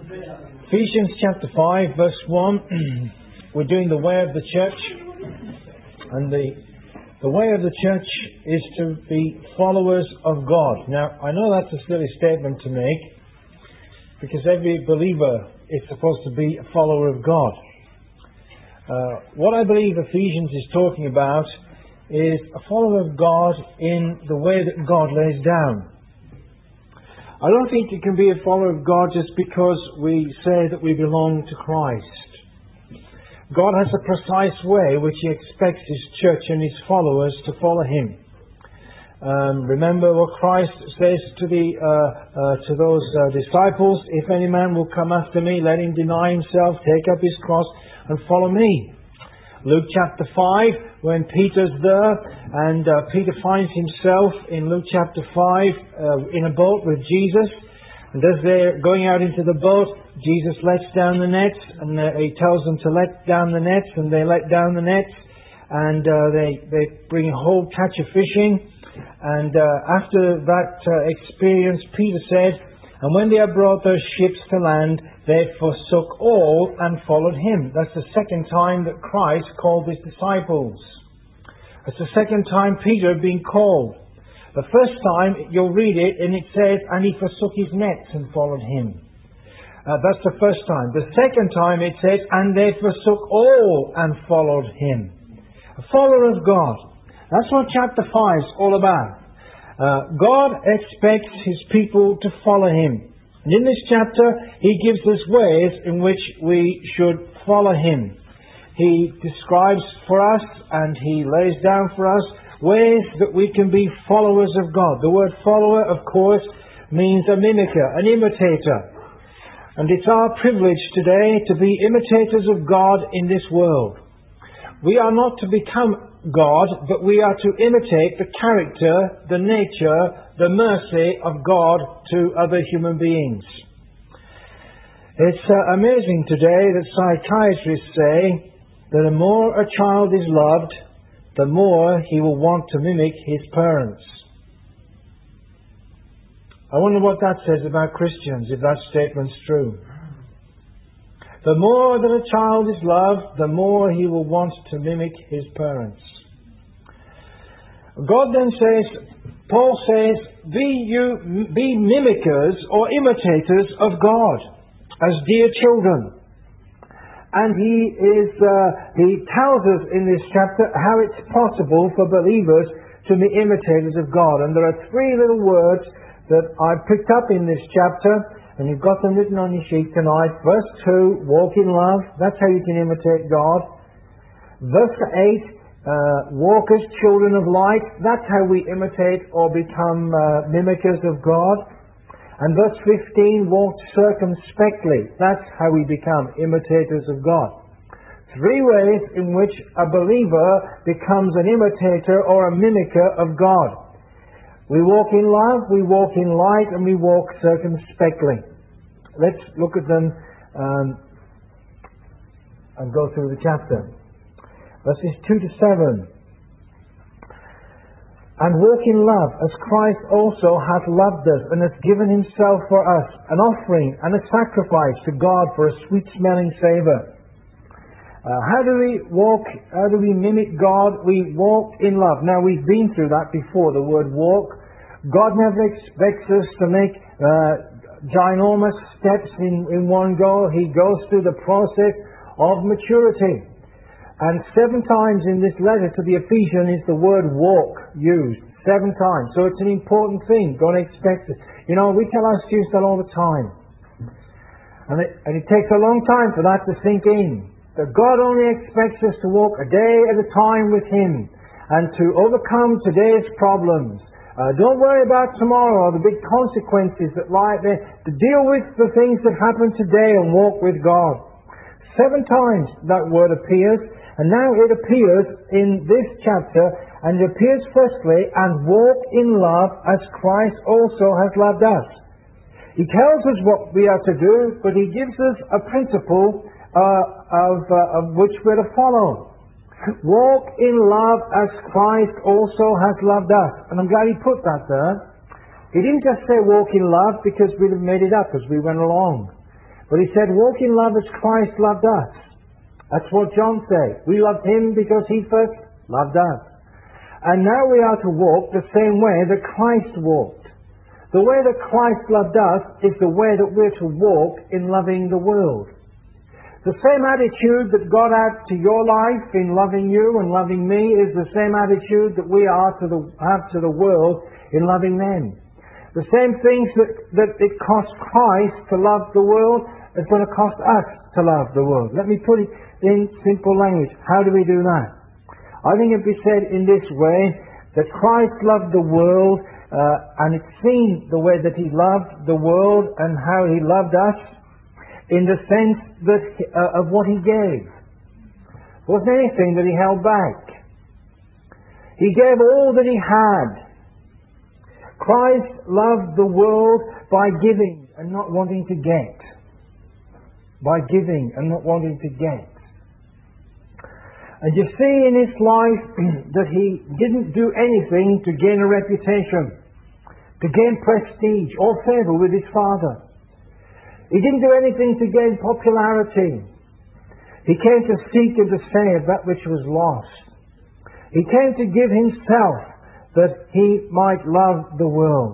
Ephesians chapter 5 verse 1. We're doing the way of the church. And the way of the church is to be followers of God. Now, I know that's a silly statement to make, because every believer is supposed to be a follower of God. What I believe Ephesians is talking about is a follower of God in the way that God lays down. I don't think you can be a follower of God just because we say that we belong to Christ. God has a precise way which He expects His church and His followers to follow Him. Remember what Christ says to those disciples: "If any man will come after me, let him deny himself, take up his cross, and follow me." Luke chapter 5, when Peter's there, and Peter finds himself in Luke chapter 5 in a boat with Jesus. And as they're going out into the boat, Jesus lets down the nets, and He tells them to let down the nets, and they let down the nets, and they bring a whole catch of fishing. And after that experience, Peter said, "And when they had brought those ships to land, they forsook all and followed Him." That's the second time that Christ called His disciples. That's the second time Peter had been called. The first time, you'll read it, and it says, "And he forsook his nets and followed Him." That's the first time. The second time it says, "And they forsook all and followed Him." A follower of God. That's what chapter 5 is all about. God expects His people to follow Him. And in this chapter, He gives us ways in which we should follow Him. He describes for us, and He lays down for us, ways that we can be followers of God. The word follower, of course, means a mimicker, an imitator. And it's our privilege today to be imitators of God in this world. We are not to become God, but we are to imitate the character, the nature, the mercy of God to other human beings. It's amazing today that psychiatrists say that the more a child is loved, the more he will want to mimic his parents. I wonder what that says about Christians, if that statement's true. The more that a child is loved, the more he will want to mimic his parents. God then says, Paul says, be mimickers or imitators of God as dear children. And he tells us in this chapter how it's possible for believers to be imitators of God. And there are three little words that I picked up in this chapter, and you've got them written on your sheet tonight. Verse 2, walk in love. That's how you can imitate God. Verse 8, walk as children of light. That's how we imitate or become mimickers of God. And verse 15, walk circumspectly. That's how we become imitators of God. Three ways in which a believer becomes an imitator or a mimicker of God. We walk in love, we walk in light, and we walk circumspectly. Let's look at them and go through the chapter. Verses 2 to 7. And walk in love, as Christ also hath loved us, and hath given Himself for us, an offering and a sacrifice to God for a sweet-smelling savour. How do we walk? How do we mimic God? We walk in love. Now, we've been through that before, the word walk. God never expects us to make ginormous steps in one go. He goes through the process of maturity. And 7 times in this letter to the Ephesians is the word walk used. 7 times. So it's an important thing. Don't expect it. You know, we tell our students that all the time. And it takes a long time for that to sink in. That God only expects us to walk a day at a time with Him. And to overcome today's problems. Don't worry about tomorrow or the big consequences that lie there. To deal with the things that happen today and walk with God. 7 times that word appears. And now it appears in this chapter, and it appears firstly, and walk in love as Christ also has loved us. He tells us what we are to do, but He gives us a principle of which we're to follow. Walk in love as Christ also has loved us. And I'm glad He put that there. He didn't just say walk in love because we'd have made it up as we went along. But he said, walk in love as Christ loved us. That's what John said. We loved him because he first loved us. And now we are to walk the same way that Christ walked. The way that Christ loved us is the way that we're to walk in loving the world. The same attitude that God had to your life in loving you and loving me is the same attitude that we are have to the world in loving them. The same things that it cost Christ to love the world is going to cost us to love the world. Let me put it in simple language. How do we do that? I think it be said in this way, that Christ loved the world, and it's seen the way that he loved the world and how he loved us in the sense that of what he gave. There wasn't anything that he held back. He gave all that he had. Christ loved the world by giving and not wanting to get. By giving and not wanting to get. And you see in his life that he didn't do anything to gain a reputation, to gain prestige or favour with his Father. He didn't do anything to gain popularity. He came to seek and to save that which was lost. He came to give himself that he might love the world.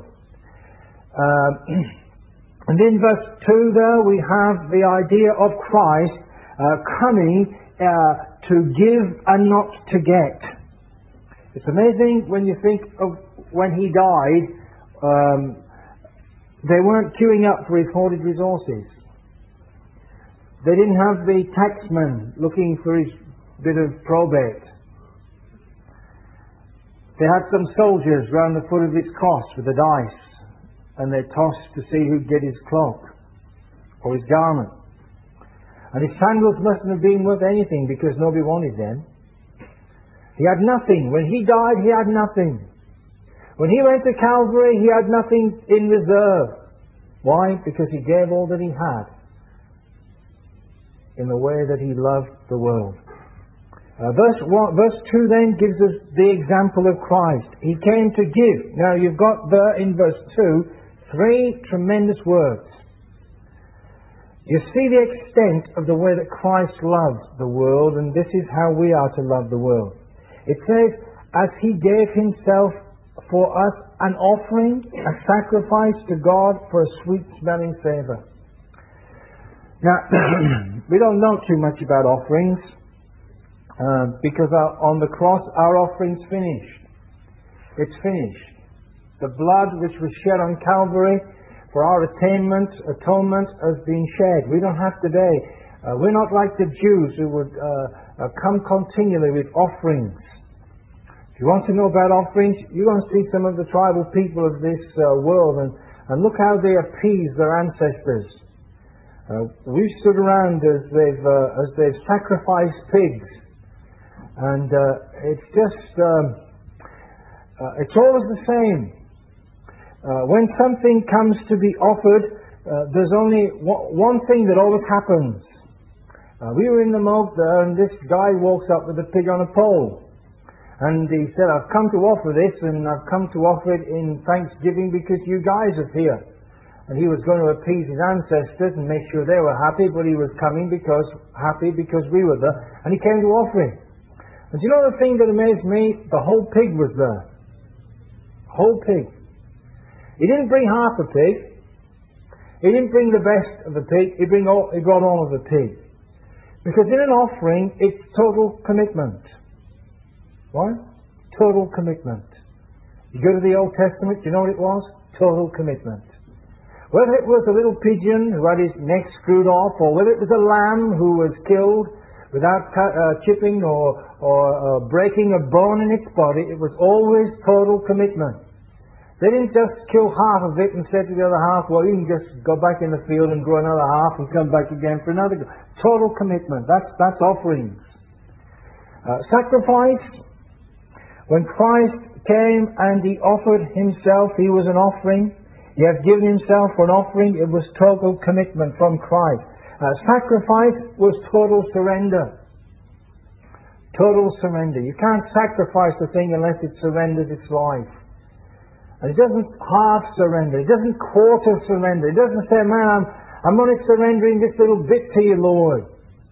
And in verse 2 there we have the idea of Christ coming to give and not to get. It's amazing when you think of when he died, they weren't queuing up for his hoarded resources. They didn't have the taxman looking for his bit of probate. They had some soldiers round the foot of his cross with a dice, and they tossed to see who'd get his cloak or his garment. And his sandals mustn't have been worth anything because nobody wanted them. He had nothing. When he died, he had nothing. When he went to Calvary, he had nothing in reserve. Why? Because he gave all that he had in the way that he loved the world. Verse 2 then gives us the example of Christ. He came to give. Now you've got there in verse 2 three tremendous words. You see the extent of the way that Christ loved the world, and this is how we are to love the world. It says, as he gave himself for us an offering, a sacrifice to God for a sweet-smelling savour. Now, we don't know too much about offerings, because on the cross our offering's finished. It's finished. The blood which was shed on Calvary for our atonement has been shed. We don't have today. We're not like the Jews who would come continually with offerings. If you want to know about offerings, you're going to see some of the tribal people of this world and look how they appease their ancestors. We've stood around as they've sacrificed pigs, and it's just it's always the same. When something comes to be offered, there's only one thing that always happens. We were in the moat there, and this guy walks up with a pig on a pole. And he said, I've come to offer this, and I've come to offer it in thanksgiving because you guys are here. And he was going to appease his ancestors and make sure they were happy, but he was coming because we were there. And he came to offer it. And do you know the thing that amazed me? The whole pig was there. Whole pig. He didn't bring half the pig. He didn't bring the best of the pig. He brought all of the pig. Because in an offering, it's total commitment. What? Total commitment. You go to the Old Testament, you know what it was? Total commitment. Whether it was a little pigeon who had his neck screwed off, or whether it was a lamb who was killed without chipping or breaking a bone in its body, it was always total commitment. They didn't just kill half of it and say to the other half, well, you can just go back in the field and grow another half and come back again for another. Total commitment. That's offerings. Sacrifice. When Christ came and he offered himself, he was an offering. He had given himself for an offering. It was total commitment from Christ. Sacrifice was total surrender. Total surrender. You can't sacrifice a thing unless it surrenders its life. And it doesn't half surrender. It doesn't quarter surrender. It doesn't say, man, I'm only surrendering this little bit to you, Lord.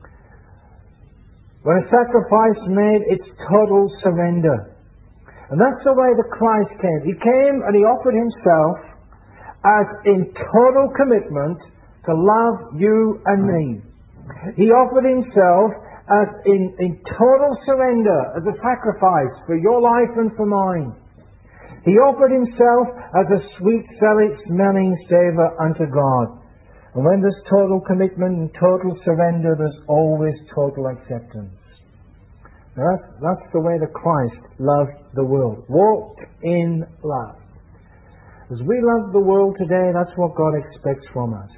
When a sacrifice made, it's total surrender. And that's the way that Christ came. He came and He offered Himself as in total commitment to love you and me. He offered Himself as in total surrender, as a sacrifice for your life and for mine. He offered Himself as a sweet-smelling savour unto God. And when there's total commitment and total surrender, there's always total acceptance. Now that's the way that Christ loved the world. Walked in love. As we love the world today, that's what God expects from us.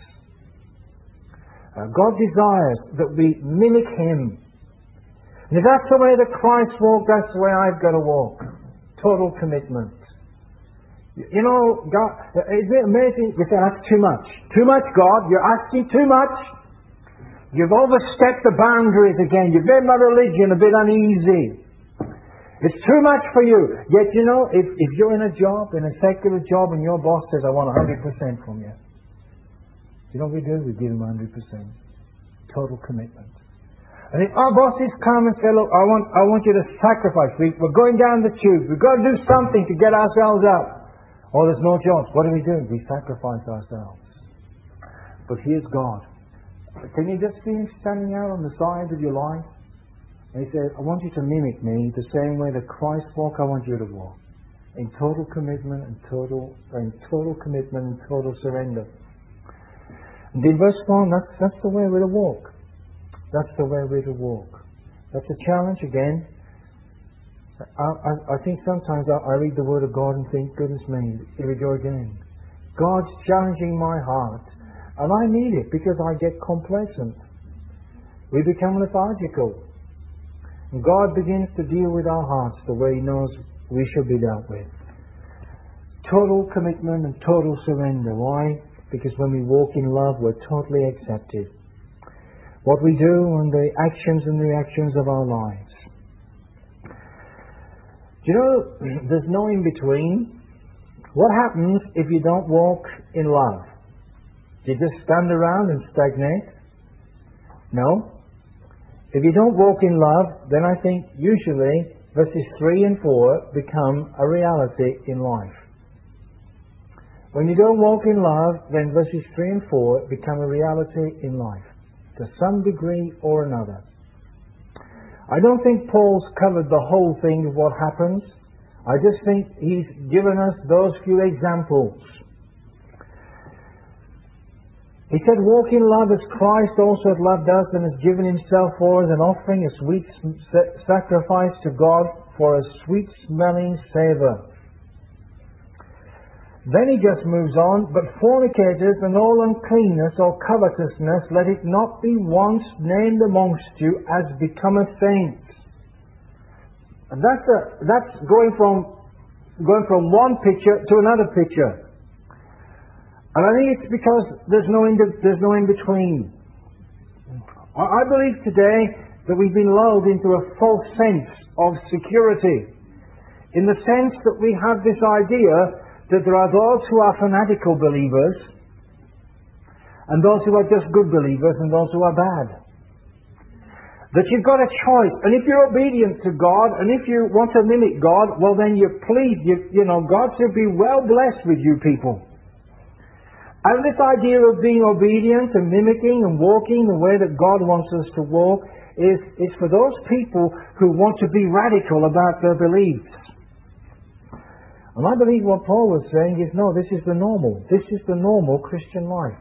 God desires that we mimic Him. And if that's the way that Christ walked, that's the way I've got to walk. Total commitment. You know, God, isn't it amazing? You say, that's too much. Too much, God. You're asking too much. You've overstepped the boundaries again. You've made my religion a bit uneasy. It's too much for you. Yet, you know, if you're in a job, in a secular job, and your boss says, I want 100% from you. You know what we do? We give him 100%. Total commitment. And if our bosses come and say, look, I want you to sacrifice. We're going down the tube. We've got to do something to get ourselves up. Oh, there's no jobs. What do? We sacrifice ourselves. But here's God. Can you just see Him standing out on the side of your life? And He says, I want you to mimic me the same way that Christ walked, I want you to walk. In total commitment and total commitment and total surrender. And in verse 1, that's the way we're to walk. That's the way we're to walk. That's a challenge again. I think sometimes I read the Word of God and think, goodness me, here we go again. God's challenging my heart. And I need it because I get complacent. We become lethargical. And God begins to deal with our hearts the way He knows we should be dealt with. Total commitment and total surrender. Why? Because when we walk in love, we're totally accepted. What we do and the actions and reactions of our lives. Do you know, there's no in-between. What happens if you don't walk in love? Do you just stand around and stagnate? No. If you don't walk in love, then I think usually verses 3 and 4 become a reality in life. When you don't walk in love, then verses 3 and 4 become a reality in life, to some degree or another. I don't think Paul's covered the whole thing of what happens. I just think he's given us those few examples. He said, walk in love as Christ also hath loved us and has given Himself for us, an offering, a sweet sacrifice to God for a sweet-smelling savour. Then he just moves on, but fornicators and all uncleanness or covetousness, let it not be once named amongst you as becometh saints. And that's going from one picture to another picture. And I think it's because there's no in between. I believe today that we've been lulled into a false sense of security, in the sense that we have this idea that there are those who are fanatical believers and those who are just good believers and those who are bad. That you've got a choice, and if you're obedient to God and if you want to mimic God, well then you're pleased. God should be well blessed with you people. And this idea of being obedient and mimicking and walking the way that God wants us to walk is for those people who want to be radical about their beliefs. And I believe what Paul was saying is, no, this is the normal. This is the normal Christian life.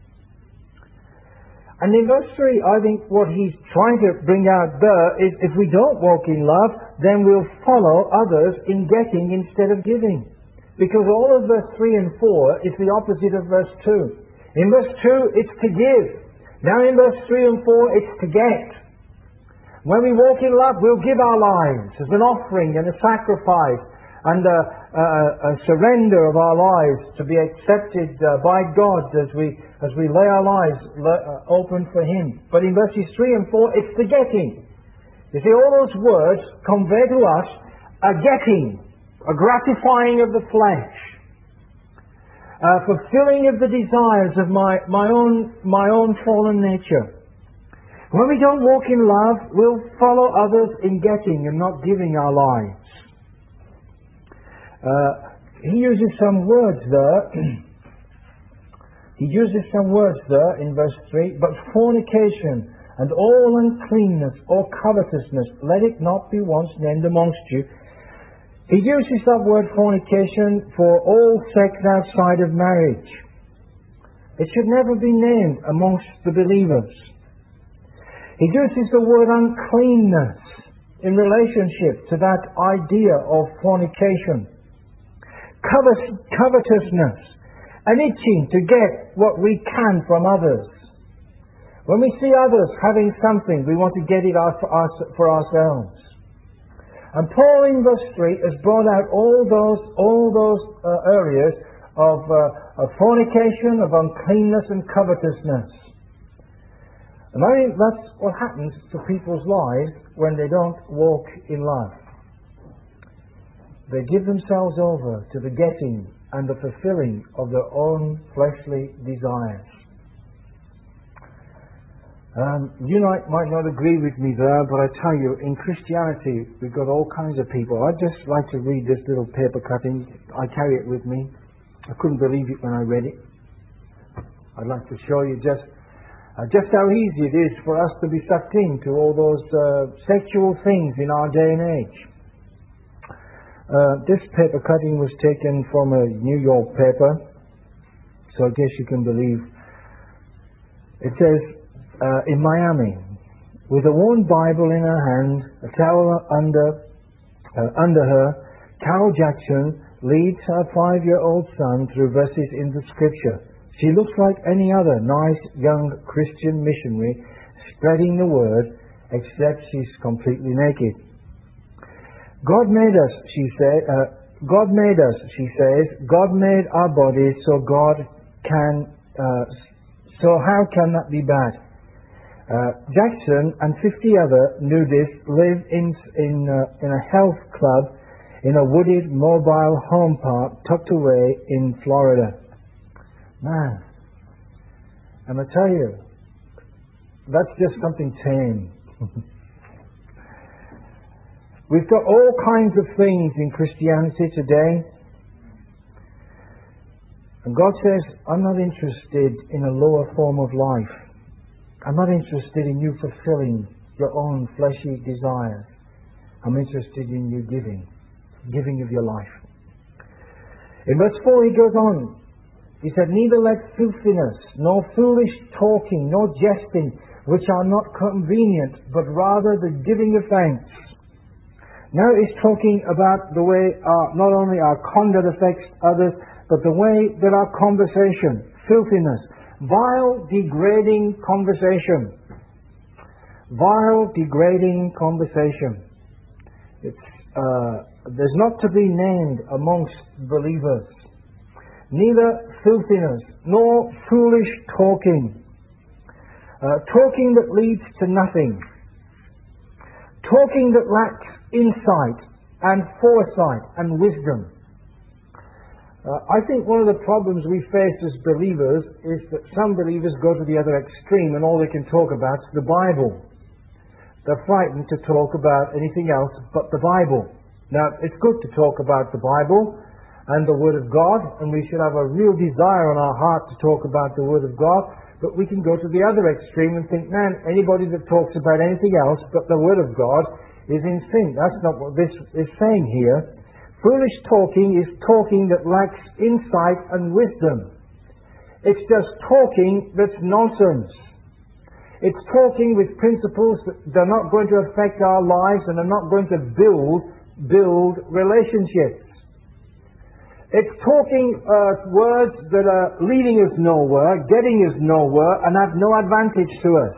And in verse 3, I think what he's trying to bring out there is, if we don't walk in love, then we'll follow others in getting instead of giving. Because all of verse 3 and 4 is the opposite of verse 2. In verse 2, it's to give. Now in verse 3 and 4, it's to get. When we walk in love, we'll give our lives as an offering and a sacrifice, and a surrender of our lives to be accepted by God as we lay our lives open for Him. But in verses 3 and 4, it's the getting. You see, all those words convey to us a getting, a gratifying of the flesh. fulfilling of the desires of my own fallen nature. When we don't walk in love, we'll follow others in getting and not giving our lives. He uses some words there. He uses some words there in verse 3. But fornication and all uncleanness or covetousness, let it not be once named amongst you. He uses that word fornication for all sex outside of marriage. It should never be named amongst the believers. He uses the word uncleanness in relationship to that idea of fornication. Covetousness, an itching to get what we can from others. When we see others having something, we want to get it for ourselves. And Paul in verse 3 has brought out all those areas of fornication, of uncleanness and covetousness. And I think that's what happens to people's lives when they don't walk in love. They give themselves over to the getting and the fulfilling of their own fleshly desires. You might not agree with me there, but I tell you, in Christianity, we've got all kinds of people. I'd just like to read this little paper cutting. I carry it with me. I couldn't believe it when I read it. I'd like to show you just how easy it is for us to be sucked into all those sexual things in our day and age. This paper cutting was taken from a New York paper, so I guess you can believe. It says, in Miami, with a worn Bible in her hand, a towel under her, Carol Jackson leads her 5-year-old son through verses in the Scripture. She looks like any other nice young Christian missionary spreading the word, except she's completely naked. God made us, she says. God made our bodies so so how can that be bad? Jackson and 50 other nudists live in a health club in a wooded mobile home park tucked away in Florida. Man, and I tell you, that's just something tame. We've got all kinds of things in Christianity today. And God says, I'm not interested in a lower form of life. I'm not interested in you fulfilling your own fleshy desires. I'm interested in you giving of your life. In verse 4 he goes on. He said, neither let filthiness, nor foolish talking, nor jesting, which are not convenient, but rather the giving of thanks. Now he's talking about the way not only our conduct affects others, but the way that our conversation, filthiness, vile, degrading conversation. Vile, degrading conversation. There's not to be named amongst believers. Neither filthiness, nor foolish talking. Talking that leads to nothing. Talking that lacks insight and foresight and wisdom. I think one of the problems we face as believers is that some believers go to the other extreme and all they can talk about is the Bible. They're frightened to talk about anything else but the Bible. Now, it's good to talk about the Bible and the Word of God, and we should have a real desire in our heart to talk about the Word of God, but we can go to the other extreme and think, man, anybody that talks about anything else but the Word of God is in sin. That's not what this is saying here. Foolish talking is talking that lacks insight and wisdom. It's just talking that's nonsense. It's talking with principles that they're not going to affect our lives and are not going to build relationships. It's talking words that are leading us nowhere, getting us nowhere, and have no advantage to us.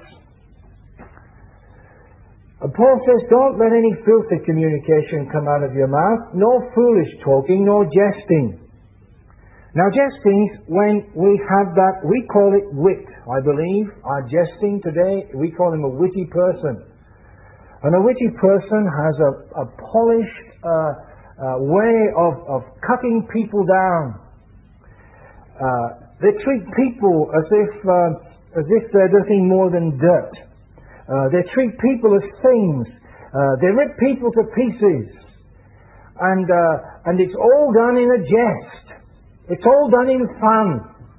Paul says, don't let any filthy communication come out of your mouth, nor foolish talking, nor jesting. Now, jesting, when we have that, we call it wit, I believe. Our jesting today, we call him a witty person. And a witty person has a polished way of cutting people down. They treat people as if they're nothing more than dirt. They treat people as things. They rip people to pieces. And it's all done in a jest. It's all done in fun.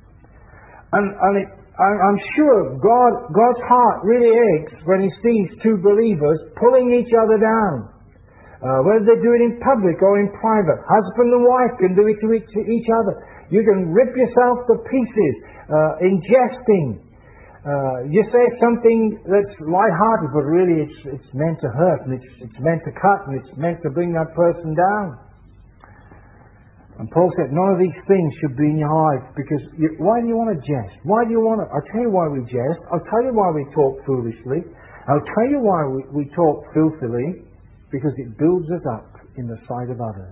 I'm sure God's heart really aches when He sees two believers pulling each other down. Whether they do it in public or in private. Husband and wife can do it to each other. You can rip yourself to pieces in jesting. You say something that's light-hearted, but really it's meant to hurt, and it's meant to cut, and it's meant to bring that person down. And Paul said, none of these things should be in your life, because why do you want to jest? Why do you want to... I'll tell you why we jest. I'll tell you why we talk foolishly. I'll tell you why we talk filthily, because it builds us up in the sight of others.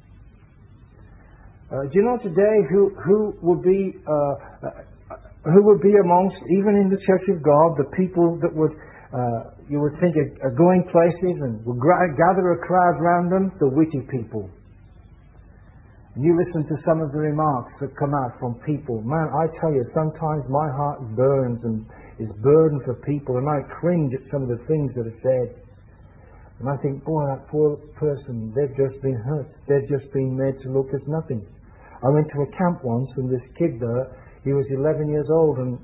Do you know today who would be amongst, even in the Church of God, the people that would you would think are going places and would gather a crowd around them? The witty people. And you listen to some of the remarks that come out from people. Man, I tell you, sometimes my heart burns and is burdened for people, and I cringe at some of the things that are said. And I think, boy, that poor person, they've just been hurt. They've just been made to look as nothing. I went to a camp once, and this kid there, he was 11 years old, and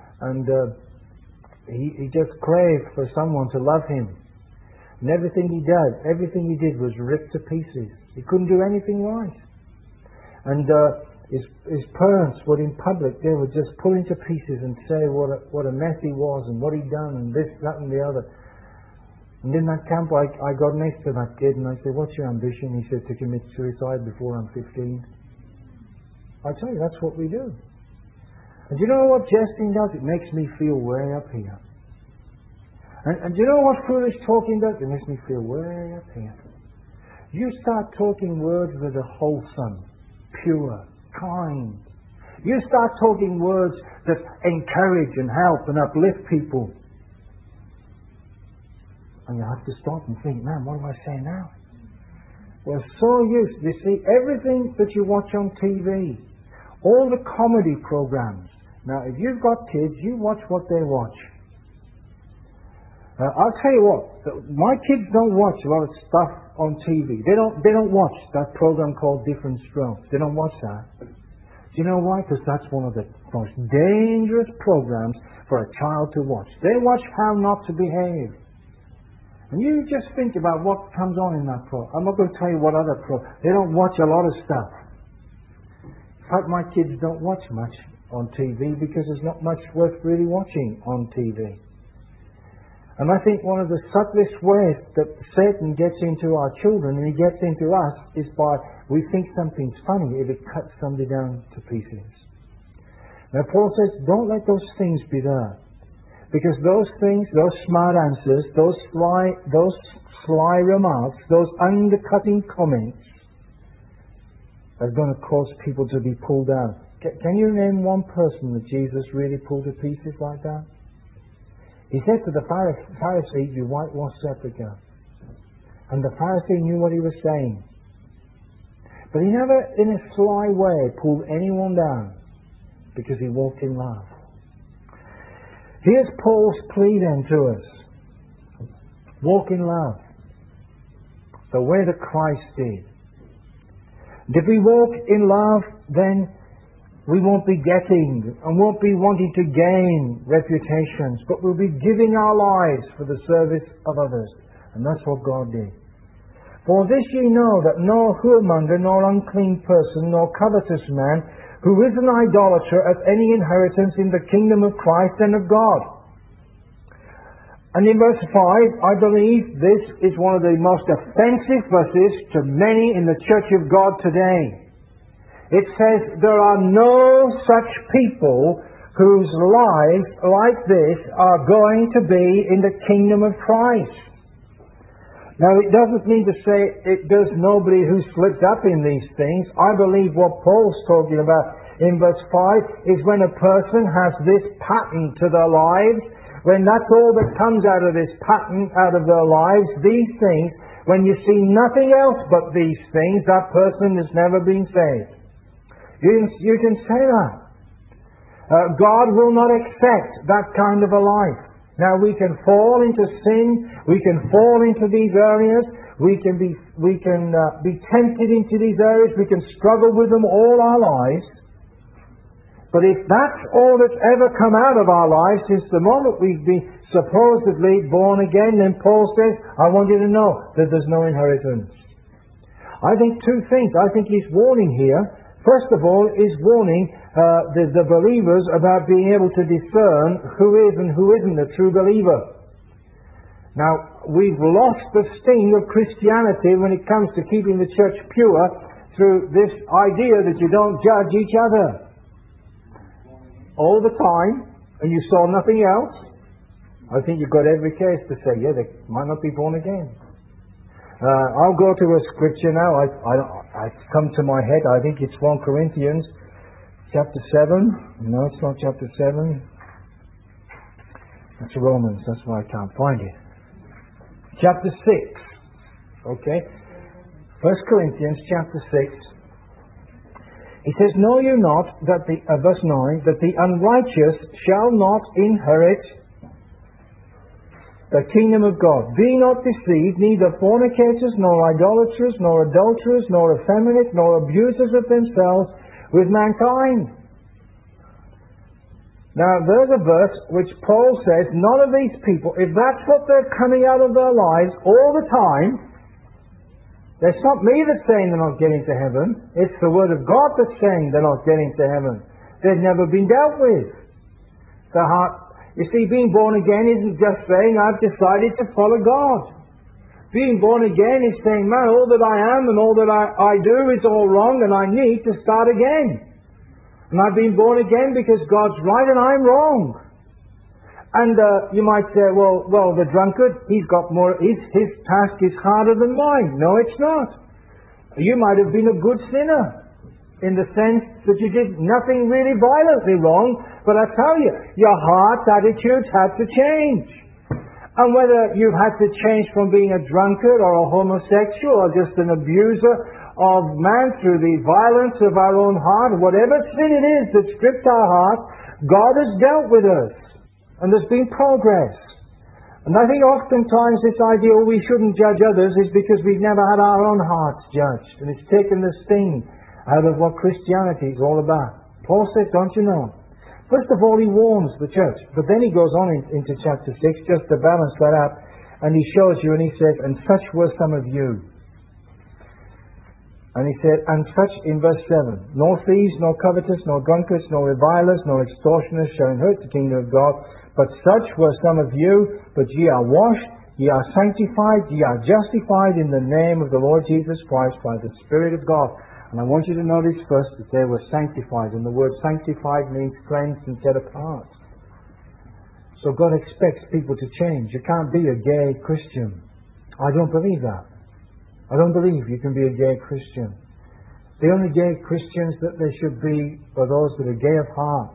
he just craved for someone to love him. And everything he did was ripped to pieces. He couldn't do anything right. And his parents would, in public, they would just pull him to pieces and say what a mess he was and what he'd done and this, that, and the other. And in that camp, I got next to that kid and I said, "What's your ambition?" He said, "To commit suicide before I'm 15. I tell you, that's what we do. And do you know what jesting does? It makes me feel way up here. And do you know what foolish talking does? It makes me feel way up here. You start talking words that are wholesome, pure, kind. You start talking words that encourage and help and uplift people. And you have to stop and think, man, what am I saying now? We're so used. You see, everything that you watch on TV, all the comedy programs. Now, if you've got kids, you watch what they watch. I'll tell you what, my kids don't watch a lot of stuff on TV. They don't watch that program called Different Strokes. They don't watch that. Do you know why? Because that's one of the most dangerous programs for a child to watch. They watch how not to behave. And you just think about what comes on in that program. I'm not going to tell you what other program. They don't watch a lot of stuff. In fact, my kids don't watch much on TV because there's not much worth really watching on TV. And I think one of the subtlest ways that Satan gets into our children and he gets into us is by we think something's funny if it cuts somebody down to pieces. Now Paul says, don't let those things be there. Because those things, those smart answers, those sly remarks, those undercutting comments are going to cause people to be pulled down. Can you name one person that Jesus really pulled to pieces like that? He said to the Pharisee, "You whitewash sepulchre." And the Pharisee knew what he was saying. But he never, in a sly way, pulled anyone down because he walked in love. Here's Paul's plea then to us. Walk in love. The way that Christ did. And if we walk in love, then we won't be getting and won't be wanting to gain reputations, but we'll be giving our lives for the service of others. And that's what God did. For this ye know, that no whoremonger, nor unclean person, nor covetous man, who is an idolater, hath any inheritance in the kingdom of Christ and of God. And in verse 5, I believe this is one of the most offensive verses to many in the Church of God today. It says, there are no such people whose lives like this are going to be in the kingdom of Christ. Now, it doesn't mean to say there's nobody who slipped up in these things. I believe what Paul's talking about in verse 5 is when a person has this pattern to their lives, when that's all that comes out of this pattern, out of their lives, these things, when you see nothing else but these things, that person has never been saved. You can say that. God will not accept that kind of a life. Now we can fall into sin, we can fall into these areas, we can be tempted into these areas, we can struggle with them all our lives. But if that's all that's ever come out of our lives since the moment we've been supposedly born again, then Paul says, I want you to know that there's no inheritance. I think two things. I think he's warning here. First of all, he's warning the believers about being able to discern who is and who isn't a true believer. Now, we've lost the sting of Christianity when it comes to keeping the church pure through this idea that you don't judge each other all the time, and you saw nothing else. I think you've got every case to say, yeah, they might not be born again. I'll go to a scripture now. I come to my head. I think it's 1 Corinthians chapter 7. No, it's not chapter 7. That's Romans. That's why I can't find it. Chapter 6. Okay. 1 Corinthians chapter 6. He says, know you not that verse 9, that the unrighteous shall not inherit the kingdom of God. Be not deceived, neither fornicators, nor idolaters, nor adulterers, nor effeminate, nor abusers of themselves with mankind. Now, there's a verse which Paul says, none of these people, if that's what they're coming out of their lives all the time, it's not me that's saying they're not getting to heaven. It's the Word of God that's saying they're not getting to heaven. They've never been dealt with. The heart. You see, being born again isn't just saying, I've decided to follow God. Being born again is saying, man, all that I am and all that I do is all wrong and I need to start again. And I've been born again because God's right and I'm wrong. And you might say, well, the drunkard, he's got more, his task is harder than mine. No, it's not. You might have been a good sinner, in the sense that you did nothing really violently wrong, but I tell you, your heart's attitudes had to change. And whether you've had to change from being a drunkard or a homosexual or just an abuser of man through the violence of our own heart, whatever sin it is that stripped our heart, God has dealt with us. And there's been progress. And I think oftentimes this idea, we shouldn't judge others, is because we've never had our own hearts judged. And it's taken the sting out of what Christianity is all about. Paul says, don't you know? First of all, he warns the church. But then he goes on into chapter 6, just to balance that out. And he shows you, and he says, and such were some of you. And he said, and such, in verse 7, nor thieves, nor covetous, nor drunkards, nor revilers, nor extortioners shall inherit the kingdom of God. But such were some of you, but ye are washed, ye are sanctified, ye are justified in the name of the Lord Jesus Christ by the Spirit of God. And I want you to notice first that they were sanctified. And the word sanctified means cleansed and set apart. So God expects people to change. You can't be a gay Christian. I don't believe that. I don't believe you can be a gay Christian. The only gay Christians that there should be are those that are gay of heart.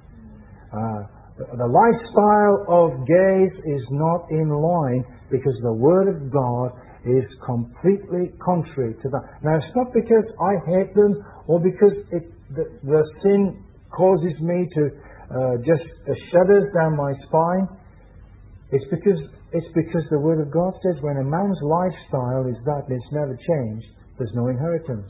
The lifestyle of gays is not in line because the Word of God is completely contrary to that. Now, it's not because I hate them or because the sin causes me to just shudders down my spine. It's because the Word of God says when a man's lifestyle is that and it's never changed, there's no inheritance.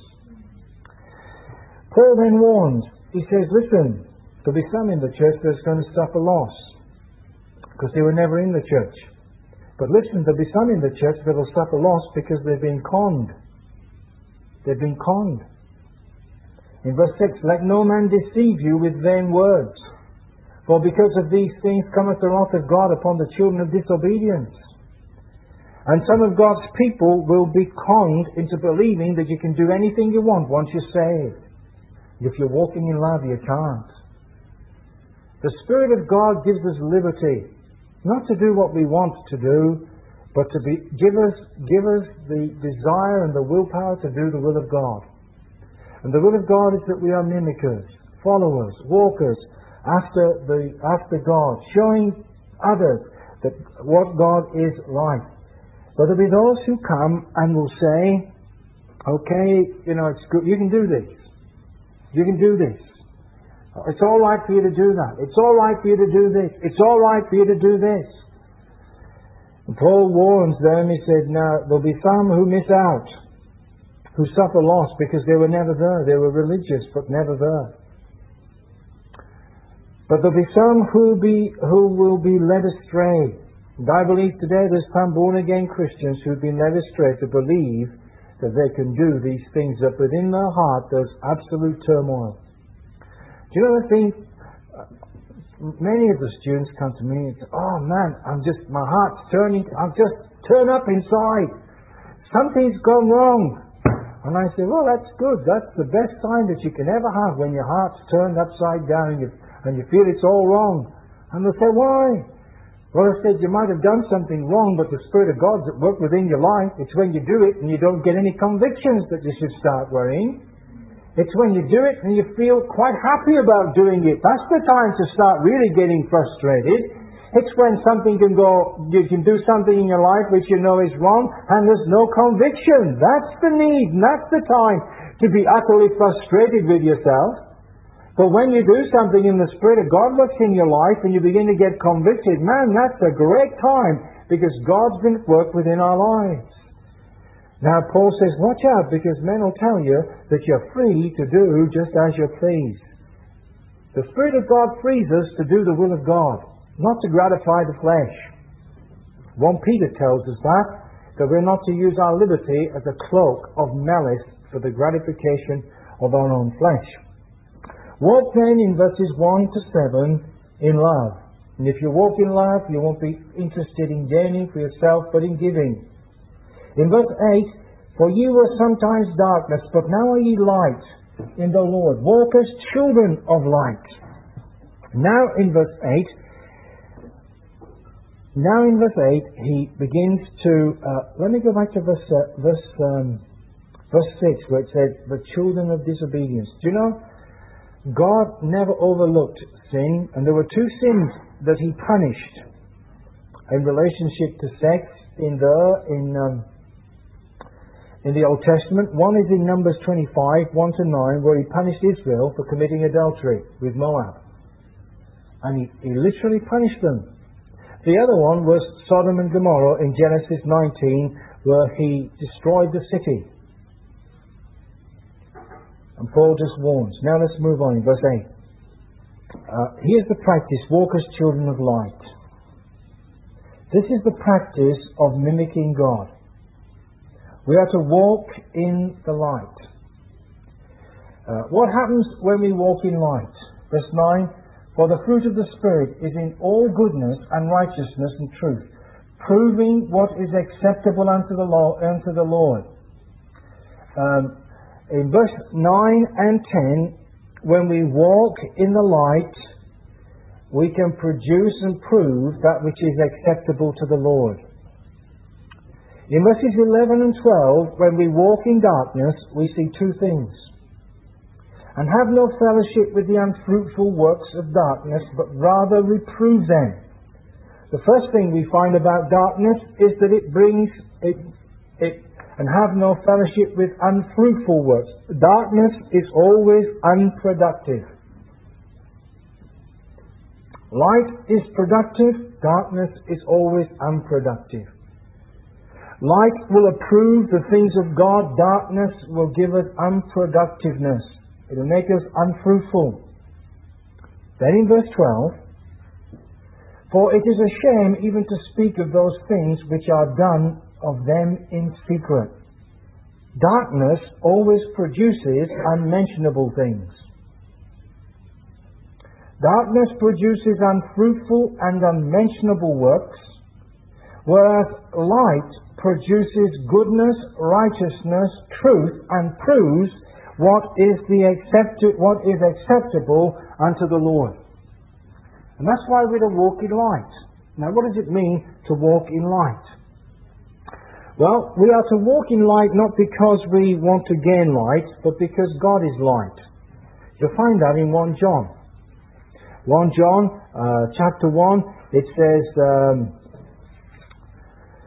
Paul then warns. He says, listen, there'll be some in the church that's going to suffer loss because they were never in the church. But listen, there'll be some in the church that will suffer loss because they've been conned. They've been conned. In verse 6, let no man deceive you with vain words. For because of these things cometh the wrath of God upon the children of disobedience. And some of God's people will be conned into believing that you can do anything you want once you're saved. If you're walking in love, you can't. The Spirit of God gives us liberty, not to do what we want to do, but to give us the desire and the willpower to do the will of God. And the will of God is that we are mimickers, followers, walkers after God, showing others that what God is like. But there'll be those who come and will say, okay, it's good, you can do this. You can do this. It's all right for you to do that. It's all right for you to do this. It's all right for you to do this. And Paul warns them. He said, now, there'll be some who miss out, who suffer loss because they were never there. They were religious, but never there. But there'll be some who will be led astray. And I believe today there's some born-again Christians who've been led astray to believe that they can do these things, that within their heart there's absolute turmoil. Do you know the thing? Many of the students come to me and say, oh man, my heart's turning, I've just turned up inside. Something's gone wrong. And I say, well, that's good. That's the best sign that you can ever have, when your heart's turned upside down and you feel it's all wrong. And they'll say, why? Well, I said, you might have done something wrong, but the Spirit of God's at work within your life. It's when you do it and you don't get any convictions that you should start worrying. It's when you do it and you feel quite happy about doing it. That's the time to start really getting frustrated. It's when you can do something in your life which you know is wrong and there's no conviction. That's the need, and that's the time to be utterly frustrated with yourself. But when you do something in the Spirit of God works in your life and you begin to get convicted, man, that's a great time, because God's been at work within our lives. Now Paul says, watch out, because men will tell you that you're free to do just as you please. The Spirit of God frees us to do the will of God, not to gratify the flesh. 1 Peter tells us that we're not to use our liberty as a cloak of malice for the gratification of our own flesh. Walk then in verses 1 to 7 in love. And if you walk in love, you won't be interested in gaining for yourself, but in giving. In verse 8, for you were sometimes darkness, but now are ye light in the Lord. Walk as children of light. Now in verse 8, he begins to... let me go back to verse 6, where it says, the children of disobedience. Do you know, God never overlooked sin, and there were two sins that He punished in relationship to sex in the Old Testament. One is in Numbers 25, 1-9, where He punished Israel for committing adultery with Moab. And He literally punished them. The other one was Sodom and Gomorrah in Genesis 19, where He destroyed the city. And Paul just warns. Now let's move on in verse 8. Here's the practice. Walk as children of light. This is the practice of mimicking God. We are to walk in the light. What happens when we walk in light? Verse 9. For the fruit of the Spirit is in all goodness and righteousness and truth, proving what is acceptable unto the Lord. In verse 9 and 10, when we walk in the light, we can produce and prove that which is acceptable to the Lord. In verses 11 and 12, when we walk in darkness, we see two things. And have no fellowship with the unfruitful works of darkness, but rather reprove them. The first thing we find about darkness is that it brings and have no fellowship with unfruitful works. Darkness is always unproductive. Light is productive, darkness is always unproductive. Light will approve the things of God, darkness will give us unproductiveness. It will make us unfruitful. Then in verse 12, for it is a shame even to speak of those things which are done of them in secret. Darkness always produces unmentionable things. Darkness produces unfruitful and unmentionable works, whereas light produces goodness, righteousness, truth, and proves what is acceptable unto the Lord. And that's why we're to walk in light. Now, what does it mean to walk in light? Well, we are to walk in light not because we want to gain light, but because God is light. You'll find that in 1 John. 1 John, chapter 1, it says,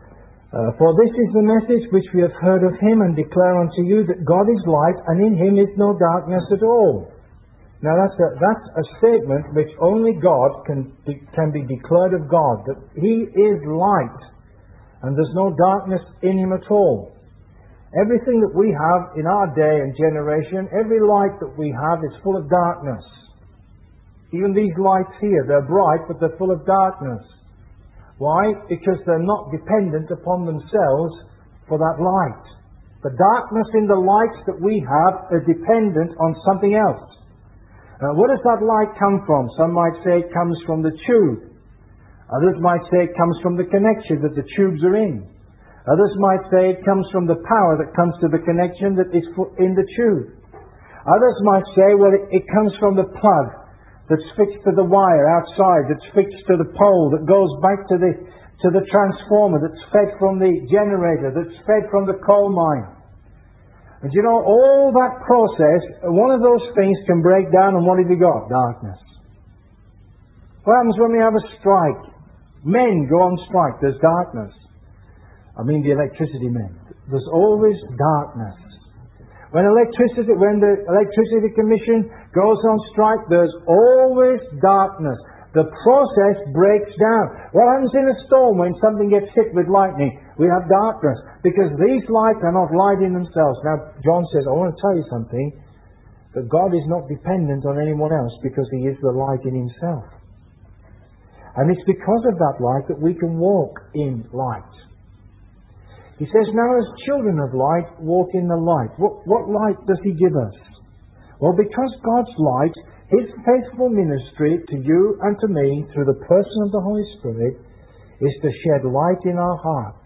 For this is the message which we have heard of him and declare unto you, that God is light, and in him is no darkness at all. Now that's a statement which only God can be declared of God, that he is light, and there's no darkness in him at all. Everything that we have in our day and generation, every light that we have is full of darkness. Even these lights here, they're bright, but they're full of darkness. Why? Because they're not dependent upon themselves for that light. The darkness in the lights that we have are dependent on something else. Where does that light come from? Some might say it comes from the tube. Others might say it comes from the connection that the tubes are in. Others might say it comes from the power that comes to the connection that is in the tube. Others might say, well, it comes from the plug that's fixed to the wire outside, that's fixed to the pole, that goes back to the transformer, that's fed from the generator, that's fed from the coal mine. And you know, all that process, one of those things can break down, and what have you got? Darkness. What happens when we have a strike? Men go on strike, there's darkness. I mean the electricity men. There's always darkness. When the Electricity Commission goes on strike, there's always darkness. The process breaks down. What happens in a storm when something gets hit with lightning? We have darkness. Because these lights are not light in themselves. Now, John says, I want to tell you something, that God is not dependent on anyone else because he is the light in himself. And it's because of that light that we can walk in light. He says, now as children of light, walk in the light. What light does he give us? Well, because God's light, his faithful ministry to you and to me through the person of the Holy Spirit is to shed light in our hearts.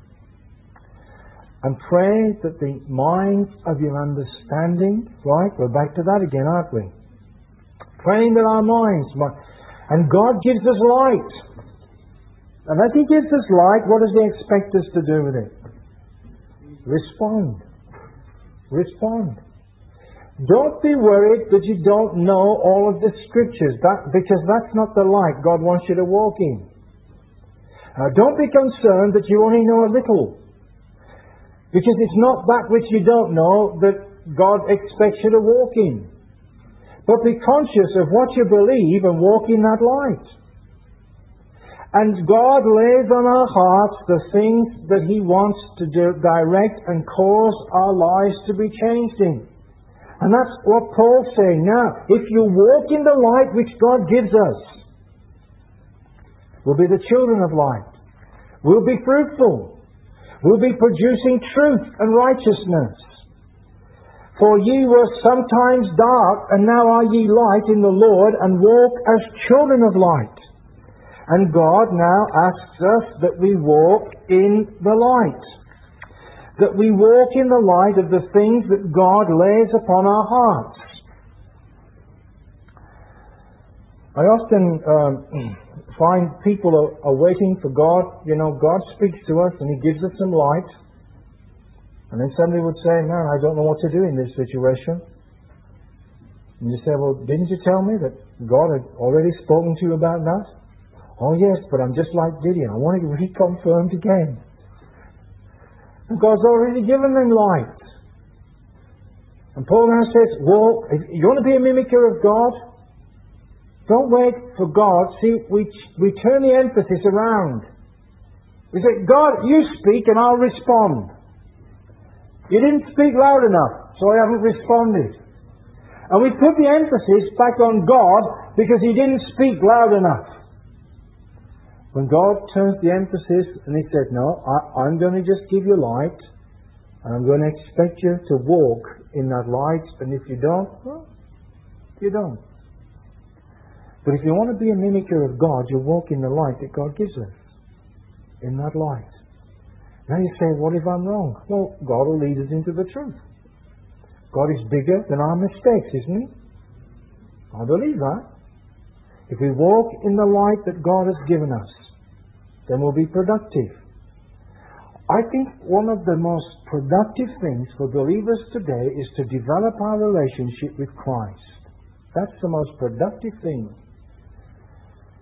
And pray that the minds of your understanding, right? We're back to that again, aren't we? Praying that our minds might... And God gives us light. And as he gives us light, what does he expect us to do with it? Respond. Respond. Don't be worried that you don't know all of the Scriptures, because that's not the light God wants you to walk in. Don't be concerned that you only know a little, because it's not that which you don't know that God expects you to walk in. But be conscious of what you believe and walk in that light. And God lays on our hearts the things that he wants to direct and cause our lives to be changed in. And that's what Paul's saying. Now, if you walk in the light which God gives us, we'll be the children of light. We'll be fruitful. We'll be producing truth and righteousness. For ye were sometimes dark, and now are ye light in the Lord, and walk as children of light. And God now asks us that we walk in the light. That we walk in the light of the things that God lays upon our hearts. I often find people are waiting for God. You know, God speaks to us and he gives us some light. And then somebody would say, man, I don't know what to do in this situation. And you say, well, didn't you tell me that God had already spoken to you about that? Oh yes, but I'm just like Gideon. I want it reconfirmed again. And God's already given them light. And Paul now says, well, if you want to be a mimicker of God, don't wait for God. See, we turn the emphasis around. We say, God, you speak and I'll respond. You didn't speak loud enough, so I haven't responded. And we put the emphasis back on God because he didn't speak loud enough. When God turns the emphasis and he said, no, I'm going to just give you light, and I'm going to expect you to walk in that light, and if you don't, well, you don't. But if you want to be a mimicker of God, you walk in the light that God gives us. In that light. Now you say, what if I'm wrong? Well, God will lead us into the truth. God is bigger than our mistakes, isn't he? I believe that. If we walk in the light that God has given us, then we'll be productive. I think one of the most productive things for believers today is to develop our relationship with Christ. That's the most productive thing.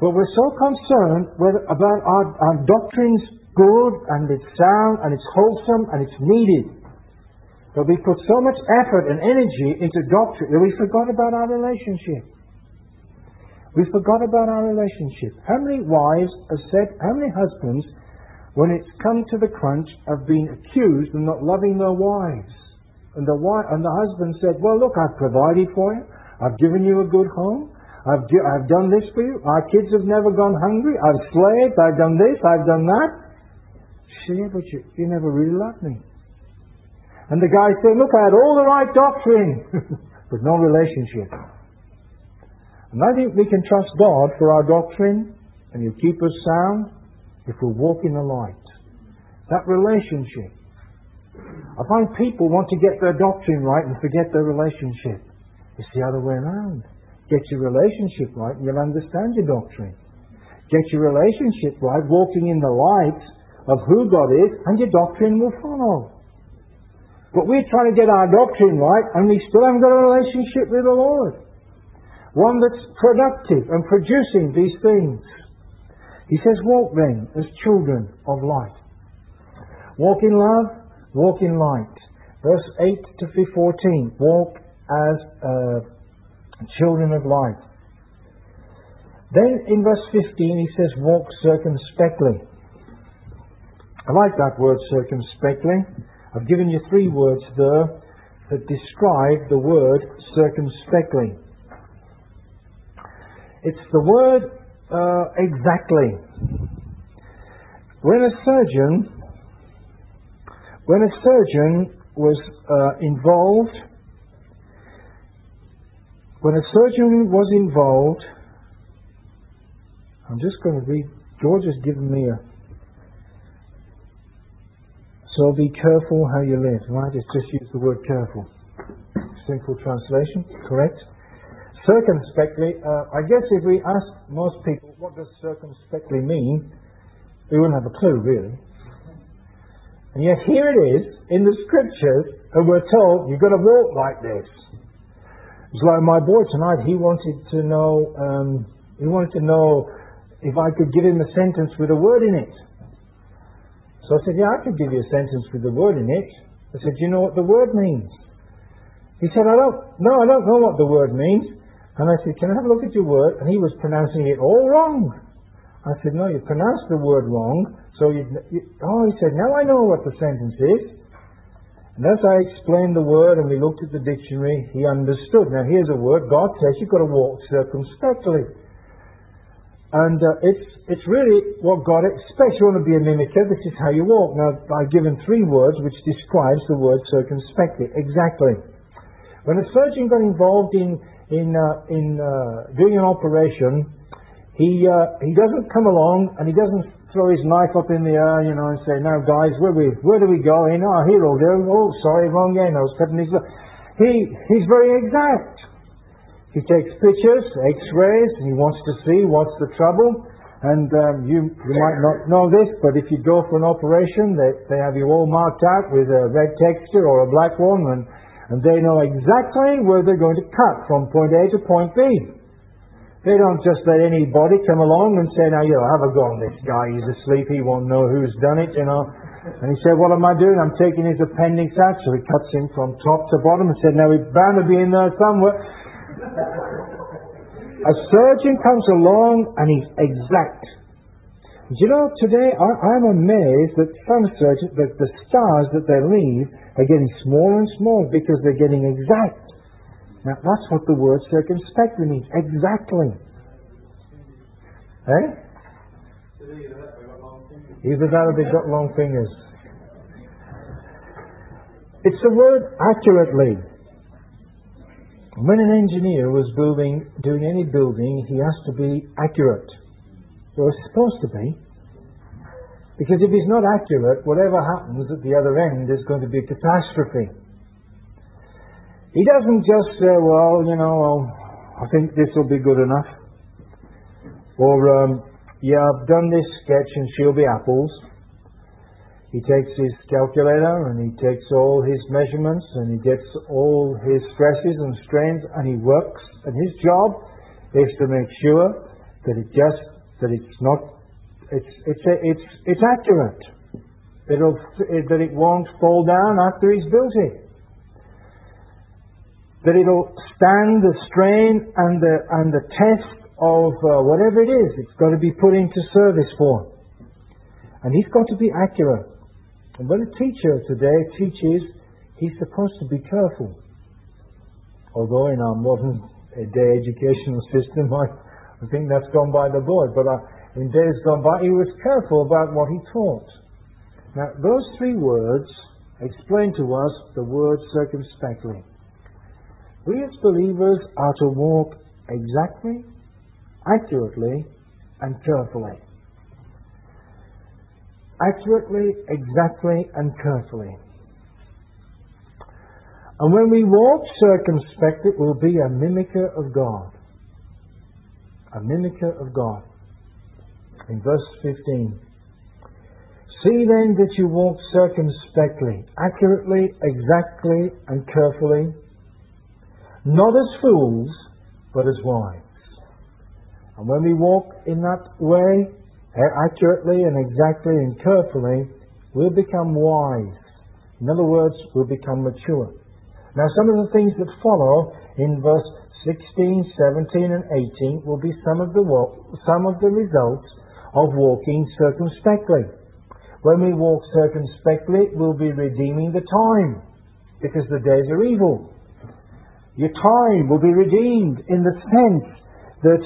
But we're so concerned about our doctrine's good and it's sound and it's wholesome and it's needed. But we put so much effort and energy into doctrine that we forgot about our relationship. We forgot about our relationship. How many wives have said, how many husbands, when it's come to the crunch, have been accused of not loving their wives? And the husband said, well, look, I've provided for you. I've given you a good home. I've done this for you. Our kids have never gone hungry. I've slaved. I've done this. I've done that. She said, but you never really loved me. And the guy said, look, I had all the right doctrine, but no relationship. And I think we can trust God for our doctrine, and He'll keep us sound if we walk in the light. That relationship. I find people want to get their doctrine right and forget their relationship. It's the other way around. Get your relationship right and you'll understand your doctrine. Get your relationship right, walking in the light of who God is, and your doctrine will follow. But we're trying to get our doctrine right, and we still haven't got a relationship with the Lord. One that's productive and producing these things. He says, walk then as children of light. Walk in love, walk in light. Verse 8 to 14. Walk as children of light. Then in verse 15 he says, walk circumspectly. I like that word circumspectly. I've given you 3 words there that describe the word circumspectly. It's the word exactly. When a surgeon was involved, I'm just going to read. George has given me a. So be careful how you live, right? It's just use the word careful. Simple translation, correct? Circumspectly, I guess if we ask most people what does circumspectly mean, they wouldn't have a clue, really. And yet here it is, in the Scriptures, and we're told you've got to walk like this. It's like my boy tonight, he wanted to know if I could give him a sentence with a word in it. So I said, yeah, I could give you a sentence with a word in it. I said, do you know what the word means? He said, I don't know what the word means. And I said, can I have a look at your word? And he was pronouncing it all wrong. I said, no, you pronounced the word wrong. So he said, now I know what the sentence is. And as I explained the word and we looked at the dictionary, he understood. Now here's a word. God says you've got to walk circumspectly. And it's really what God expects. You want to be a mimicker, this is how you walk. Now, I've given 3 words which describes the word circumspectly. Exactly. When a surgeon got involved in doing an operation, he doesn't come along and he doesn't throw his knife up in the air, and say, now guys, where do we go in? Oh, here we'll go. Oh, sorry, wrong end. I was cutting his... He's very exact. He takes pictures, x-rays, and he wants to see what's the trouble. And you might not know this, but if you go for an operation, they have you all marked out with a red texture or a black one, and they know exactly where they're going to cut from point A to point B. They don't just let anybody come along and say, now, have a go on this guy, he's asleep, he won't know who's done it, And he said, what am I doing? I'm taking his appendix out. So he cuts him from top to bottom and said, now it's bound to be in there somewhere. A surgeon comes along and he's exact. Today I'm amazed that some surgeons, that the scars that they leave are getting smaller and smaller because they're getting exact. Now that's what the word circumspectly means. Exactly. Eh? Either that or they've got long fingers. It's the word accurately. When an engineer was doing any building, he has to be accurate. Or is supposed to be. Because if he's not accurate, whatever happens at the other end is going to be a catastrophe. He doesn't just say, I think this will be good enough. Or, I've done this sketch and she'll be apples. He takes his calculator and he takes all his measurements and he gets all his stresses and strains and he works. And his job is to make sure that it just that it's not, it's accurate, that it won't fall down after he's built it, that it'll stand the strain and the test of whatever it is it's got to be put into service for. And he's got to be accurate. And when a teacher today teaches, he's supposed to be careful. Although in our modern day educational system, I think that's gone by the board. But in days gone by, he was careful about what he taught. Now, those three words explain to us the word circumspectly. We as believers are to walk exactly, accurately, and carefully. Accurately, exactly, and carefully. And when we walk circumspectly, it will be a mimicker of God. A mimicker of God. In verse 15. See then that you walk circumspectly, accurately, exactly, and carefully, not as fools, but as wise. And when we walk in that way, accurately and exactly and carefully, we'll become wise. In other words, we'll become mature. Now, some of the things that follow in verse 16, 17, and 18 will be some of the results of walking circumspectly. When we walk circumspectly, we'll be redeeming the time, because the days are evil. Your time will be redeemed in the sense that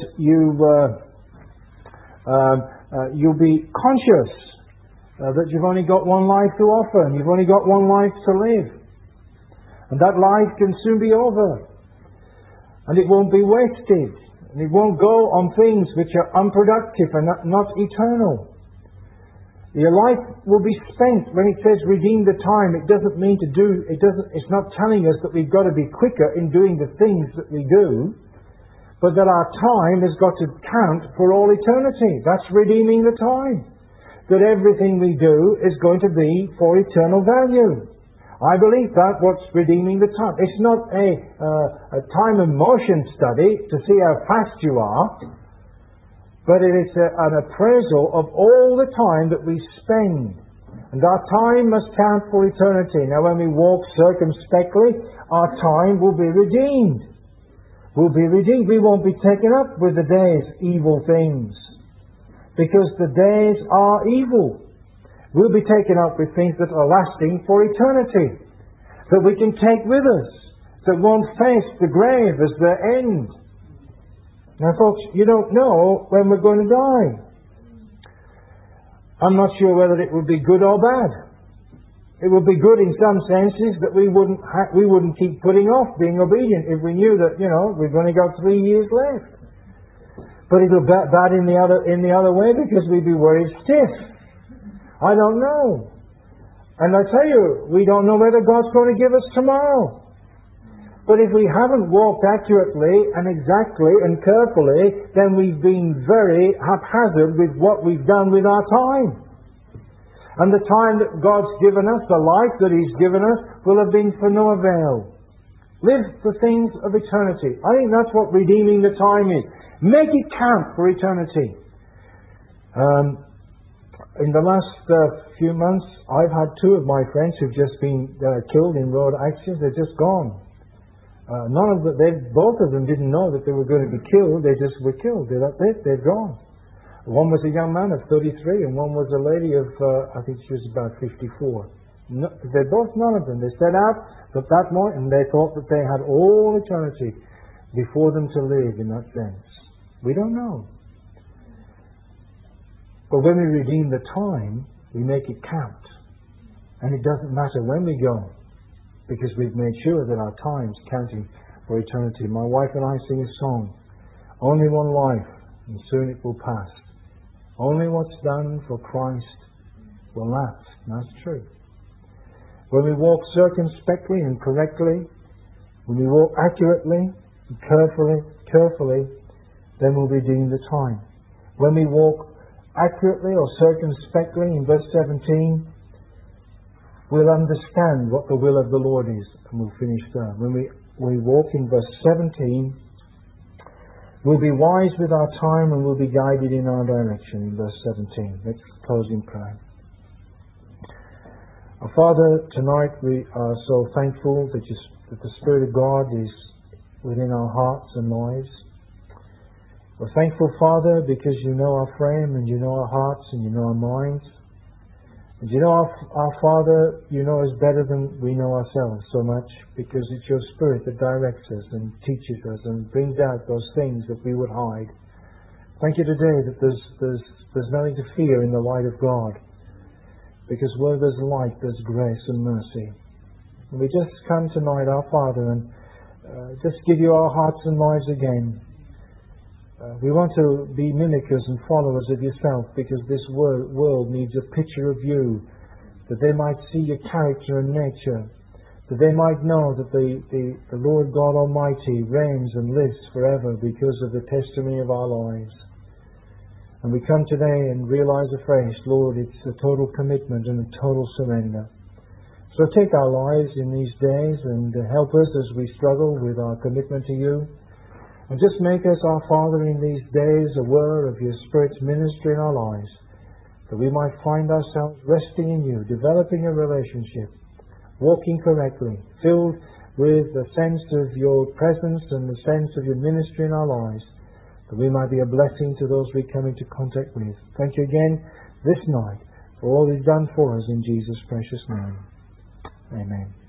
you'll be conscious that you've only got one life to offer, and you've only got one life to live. And that life can soon be over. And it won't be wasted. And it won't go on things which are unproductive and not eternal. Your life will be spent. When it says redeem the time, it doesn't mean it's not telling us that we've got to be quicker in doing the things that we do, but that our time has got to count for all eternity. That's redeeming the time. That everything we do is going to be for eternal value. I believe that what's redeeming the time. It's not a time and motion study to see how fast you are, but it is an appraisal of all the time that we spend. And our time must count for eternity. Now, when we walk circumspectly, our time will be redeemed. We'll be redeemed. We won't be taken up with the day's evil things, because the days are evil. We'll be taken up with things that are lasting for eternity, that we can take with us, that won't face the grave as their end. Now, folks, you don't know when we're going to die. I'm not sure whether it would be good or bad. It would be good in some senses that we wouldn't keep putting off being obedient if we knew that, we've only got 3 years left. But it'll be bad in the other way, because we'd be worried stiff. I don't know. And I tell you, we don't know whether God's going to give us tomorrow. But if we haven't walked accurately and exactly and carefully, then we've been very haphazard with what we've done with our time. And the time that God's given us, the life that He's given us, will have been for no avail. Live the things of eternity. I think that's what redeeming the time is. Make it count for eternity. In the last few months, I've had 2 of my friends who've just been killed in road accidents. They're just gone. Both of them didn't know that they were going to be killed. They just were killed. They're gone. One was a young man of 33, and one was a lady of, I think she was about 54. They're both, none of them. They set out that morning, and they thought that they had all eternity before them to live in that sense. We don't know. But when we redeem the time, we make it count. And it doesn't matter when we go, because we've made sure that our time's counting for eternity. My wife and I sing a song. Only one life, and soon it will pass. Only what's done for Christ will last. And that's true. When we walk circumspectly and correctly, when we walk accurately and carefully, then we'll redeem the time. When we walk accurately or circumspectly, in verse 17, we'll understand what the will of the Lord is, and we'll finish there. When we walk in verse 17, We'll be wise with our time and we'll be guided in our direction. In verse 17. Let's close in prayer. Our Father, tonight we are so thankful that the Spirit of God is within our hearts and lives. We're thankful, Father, because you know our frame and you know our hearts and you know our minds. And you know our Father, you know us better than we know ourselves so much, because it's your Spirit that directs us and teaches us and brings out those things that we would hide. Thank you today that there's nothing to fear in the light of God, because where there's light, there's grace and mercy. And we just come tonight, our Father, and just give you our hearts and lives again. We want to be mimickers and followers of yourself, because this world needs a picture of you, that they might see your character and nature, that they might know that the Lord God Almighty reigns and lives forever because of the testimony of our lives. And we come today and realize afresh, Lord, it's a total commitment and a total surrender. So take our lives in these days and help us as we struggle with our commitment to you. And just make us, our Father, in these days aware of your Spirit's ministry in our lives, that we might find ourselves resting in you, developing a relationship, walking correctly, filled with the sense of your presence and the sense of your ministry in our lives, that we might be a blessing to those we come into contact with. Thank you again this night for all you've done for us in Jesus' precious name. Amen.